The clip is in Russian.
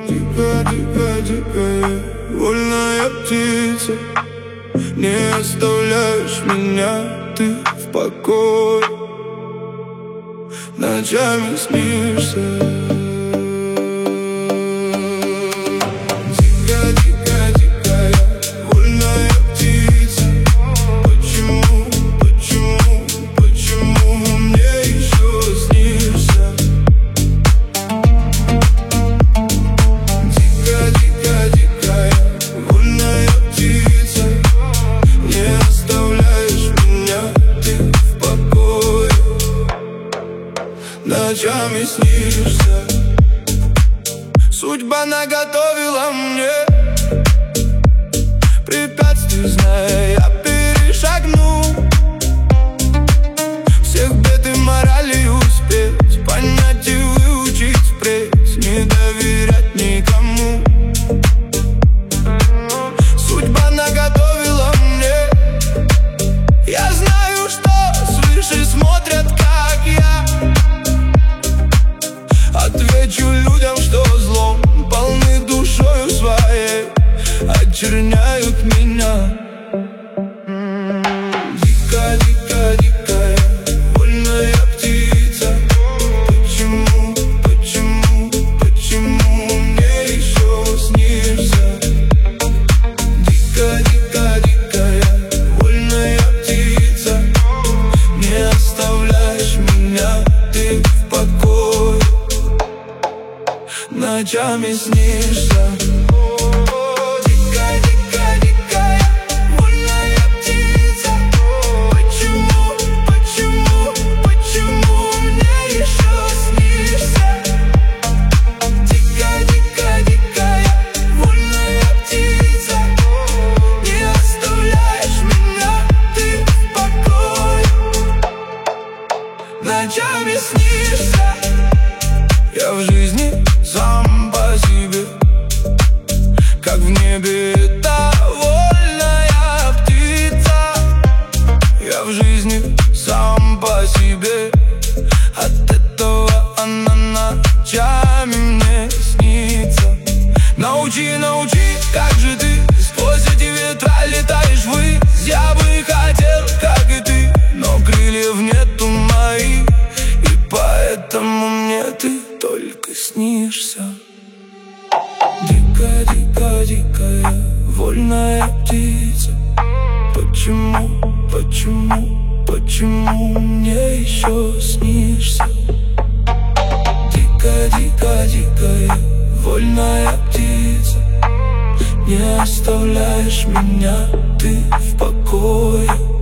Дикая, дикая, дикая, вольная птица. Не оставляешь меня ты в покое, ночами снишься. Ночами снишься. Судьба наготовила мне препятствий, зная, я перешагну. Всех бед и морали успеть понять и выучить впредь, не доверять никому. Судьба наготовила мне. Я знаю, что свыше смотрят, как я. Отвечу людям, что злом полны душою своей, очерняют меня. Дикая, дикая, дикая, вольная птица. Почему, почему, почему мне еще снишься? Дикая, дикая, дикая, вольная птица. Не оставляешь меня ты в покое, ночами снишься. Дикая, дикая, дикая, вольная птица. Почему, почему, почему мне еще снишься? Дикая, дикая, дикая, вольная птица. Не оставляешь меня ты в покое, ночами снишься. Я в жизни сам по себе, как в небе эта вольная птица. Я в жизни сам по себе, от этого она ночами мне снится. Научи, научи, как же ты сквозь эти ветра летаешь ввысь. Я бы хотел, как и ты, но крыльев нету моих, и поэтому мне ты только снишься. Дикая, дикая, дикая, вольная птица. Почему, почему, почему мне еще снишься? Дикая, дикая, дикая, вольная птица. Не оставляешь меня ты в покое,